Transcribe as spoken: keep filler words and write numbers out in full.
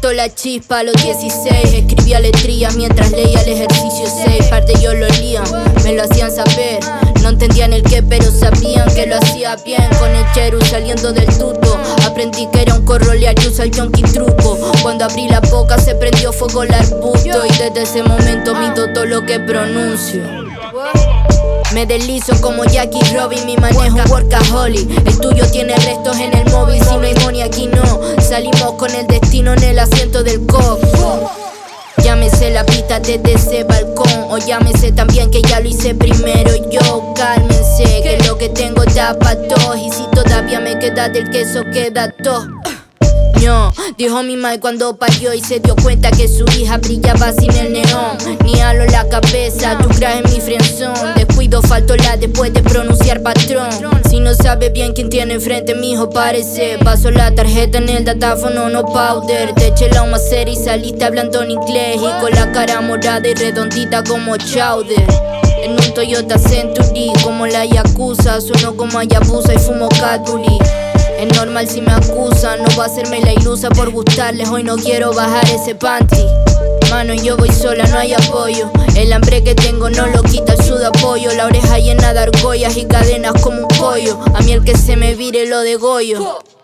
despertó la chispa a los dieciséis. Escribía letrías mientras leía el ejercicio seis. Parte yo lo olían, me lo hacían saber. No entendían el qué, pero sabían que lo hacía bien. Con el cheru saliendo del tuto, aprendí que era un corrolear y usa el yonki truco. Cuando abrí la boca se prendió fuego el arbusto, y desde ese momento mito todo lo que pronuncio. Me deslizo como Jackie Robin, mi manejo un workaholic. El tuyo tiene restos en el móvil, si no hay money aquí no. Salimos con el destino en el asiento del cop. Llámese la pista desde ese balcón, o llámese también que ya lo hice primero yo. Cálmense, que lo que tengo da pa' todos, y si todavía me queda del queso queda todo. No, dijo mi madre cuando parió y se dio cuenta que su hija brillaba sin el neón. Ni halo la cabeza, tu crash en mi friendzone. Descuido, faltó la después de pronunciar patrón. Si no sabe bien quién tiene enfrente, mijo parece. Paso la tarjeta en el datáfono, no powder. Te eché la macera y saliste hablando en inglés, y con la cara morada y redondita como chowder. En un Toyota Century, como la Yakuza. Sueno como Hayabusa y fumo Cadbury. Es normal si me acusan, no voy a hacerme la ilusa por gustarles. Hoy no quiero bajar ese panty. Mano, yo voy sola, no hay apoyo. El hambre que tengo no lo quita el sud apoyo. La oreja llena de argollas y cadenas como un pollo. A mí el que se me vire lo degollo.